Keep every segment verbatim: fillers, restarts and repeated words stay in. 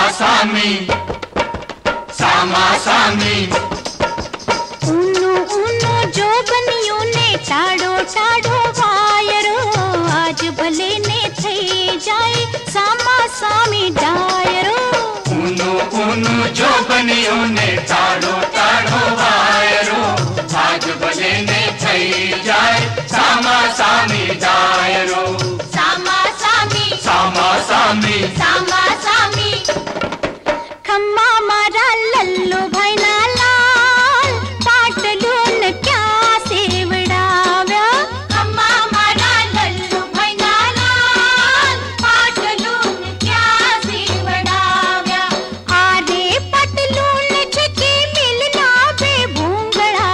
सामी सामा सामी Uno Uno जो बनियों ने टाड़ो टाड़ो वायरो आज भले ने थई जाए सामा सामी डायरो। ऊनो ऊनो जो बनियों ने टाड़ो टाड़ो वायरो आज भले ने थई जाए सामा सामी डायरो। सामा सामी सामा सामी सामा सामी खम्मा मारा लल्लू भाई ना लाल पाटलून क्या सेवड़ाव्या। खम्मा मारा लल्लू भाई ना लाल पाटलून क्या सेवड़ाव्या। आरे पटलून छके मिलना बे भूंगड़ा।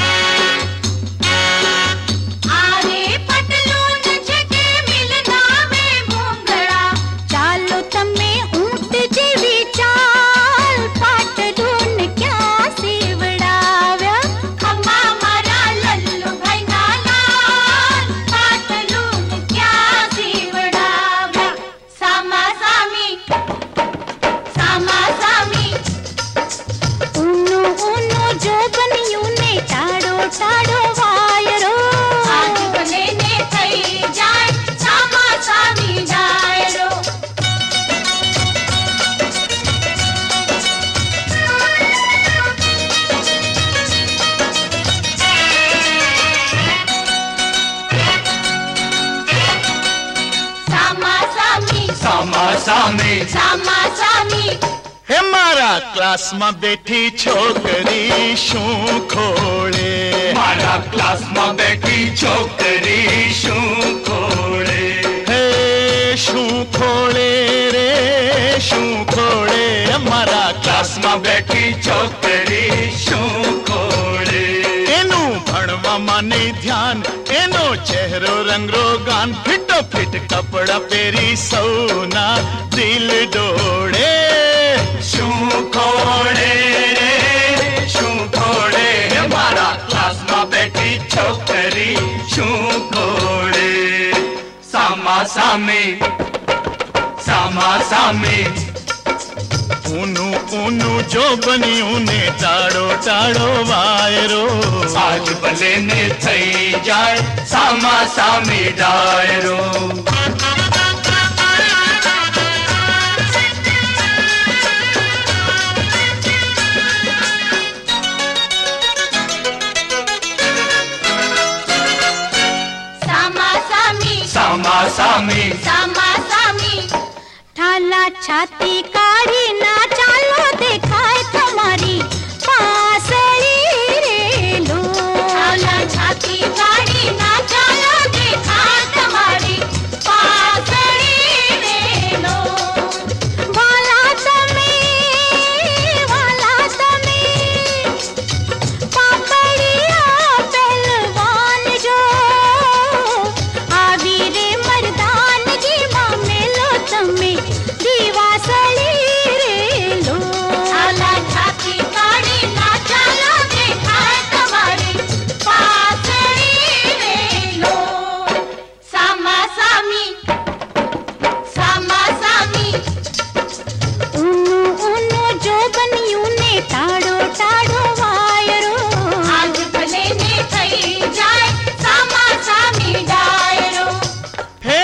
आरे पटलून छके मिलना बे भूंगड़ा। चालो तमे ऊंट जेवी चाल पाटलून क्या सेवड़ाव्या। खम्मा मारा लल्लू भाई ना लाल पाटलून क्या सेवड़ाव्या। सामा सामी सामा सामी ऊनो ऊनो जो बनियों ने टाड़ो टाड़ो वायरो आज भले ने थई जाए सामा सामी डायरो। सामा सामी सामा सामी सामा सामी हे मारा क्लास में बैठी छोकरी शू खोड़े। मारा क्लास में बैठी छोकरी शू खोड़े। हे शू खोड़े रे शू खोड़े मारा क्लास में बैठी छोकरी शू खोड़े। एनु भणवा माने ध्यान एनो चेहरो रंगरो गान फिटो फिट कपड़ा पेरी सौना दिल डोड़े। शू खोड़े रे शू खोड़े हमारा क्लास में बैठी छोकरी शू खोड़े। सामा सामी सामा सामी ऊनु ऊनु जो बनी उने टाड़ो टाड़ो वायरो आज भले ने थई जाए सामा सामी डायरो। सामा सामी सामा सामी सामा सामी ठाला छाती काढ़ी ना चालो देखाए तुम्हारी पासड़ी रे लो। ठाला छाती काढ़ी ना चालो देखाए तुम्हारी पासड़ी रे लो। वाला तमे वाला तमे पापड़िया पहलवान जो आवी रे मर्दान जी मामे लो तमे दीवासली रे लो। ठाला छाती काढ़ी ना चालो देखाए तुम्हारी पासड़ी रे लो। सामा सामी सामा सामी ऊनो ऊनो जो बनियों ने टाड़ो टाड़ो वायरो आज भले ने थई जाए सामा सामी डायरो। हे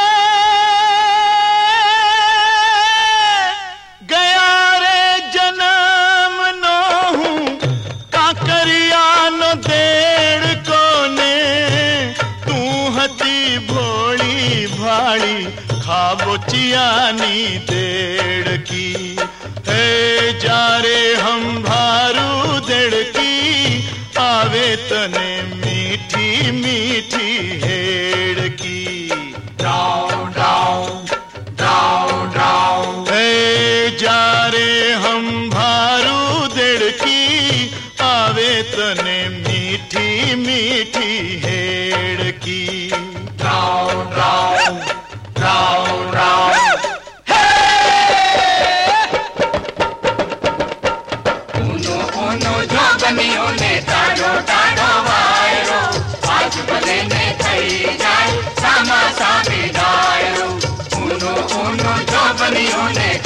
गया रे जन्म नो हूँ काकरिया नो देड़ कोने तू हती भोली भाड़ी खाबो चियानी देड़ की। हे जारे हम भारू देड़ की आवे तने मीठी मीठी हेड़ की। डाउ डाउ डाउ डाउ हे जारे हम भारू देड़ की आवे तने मीठी मीठी हेड़ की। डाउ डाउ डाउ डाउ ऊनो ऊनो जो बनियों ने टाड़ो टाड़ो वायरो आज भले ने थई जाए सामा सामी डायरो। ऊनो ऊनो जो बनियों ने